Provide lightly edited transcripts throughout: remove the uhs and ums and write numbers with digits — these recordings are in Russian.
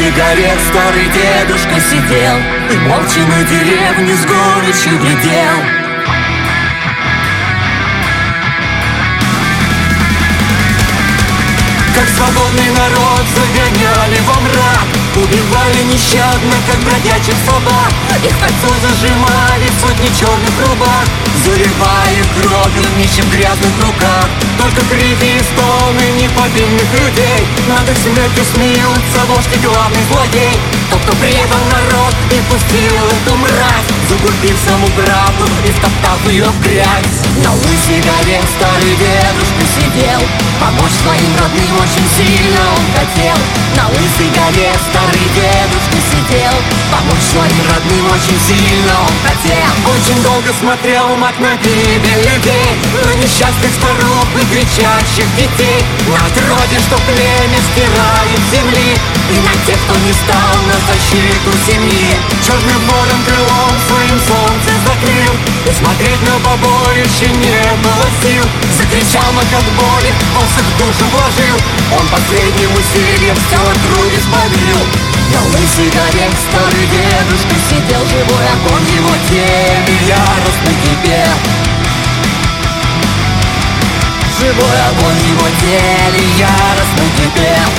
лысой горе старый дедушка сидел и молча на деревню с горечью глядел. Как свободный народ загоняли во мрак, убивали нещадно, как бродячих собак. Их кольцо зажимали сотни черных рубах, заливая кровью нищим в грязных руках. Только крики и стоны непобедных людей, над их смертью смеются вождь и главный злодей. Тот, кто предал народ и пустил эту мразь, загубив саму правду и втоптав ее в грязь. На лысой горе старый дедушка сидел, помочь своим родным очень сильно он хотел. На лысой горе старый дедушка сидел, помочь своим родным очень сильно он хотел. Очень долго смотрел маг на гибель людей, на несчастных старух и кричащих детей, на отродье, что племя стирает с земли, и на тех, кто не стал на защиту семьи. Черным вором крылом своим солнце закрыл, и смотреть на побоище не было сил. Закричал маг от боли, посох в душу вложил, он последним усилием все округи спалил. На лысой горе старый дедушка сидел, живой огонь в его теле яростно кипел. Живой огонь в его теле яростно кипел.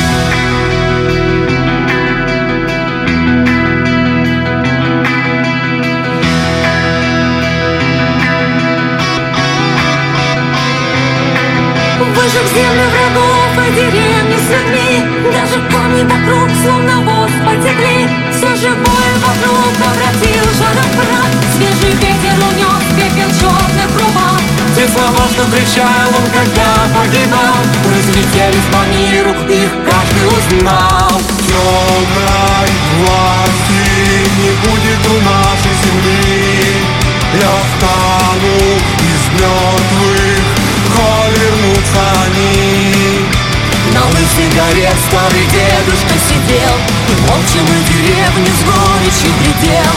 Выжег землю врагов и деревни с людьми, даже камни вокруг словно воз потекли. Все живое вокруг обратил жаром прах, свежий ветер унес пепел черных рубах. Те слова, что кричал он, когда погибал, разлетелись по миру, их каждый узнал. Темной власти не будет у нашей земли, я встану из мертвых, коль вернутся они. На лысой горе старый дедушка сидел и молча на деревню с горечью глядел.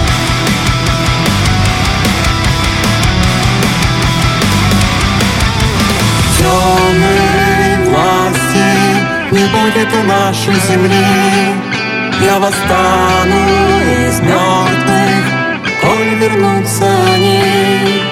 Темной власти не будет у нашей земли, я восстану из мертвых, коль вернутся они.